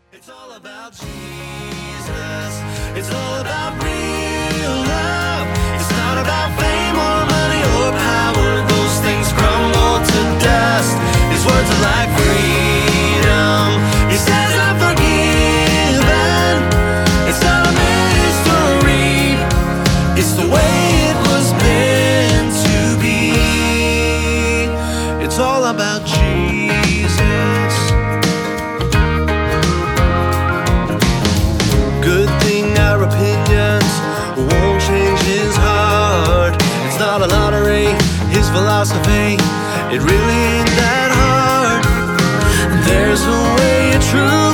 It's all about Jesus. It's all about real love. It's not about fame or money or power. Those things crumble to dust. His words are like freedom. He says I'm forgiven. It's not a mystery. It's the way it was meant to be. It's all about Jesus. Good thing our opinions won't change his heart. It's not a lottery, his philosophy, it really ain't that hard. There's a way, a true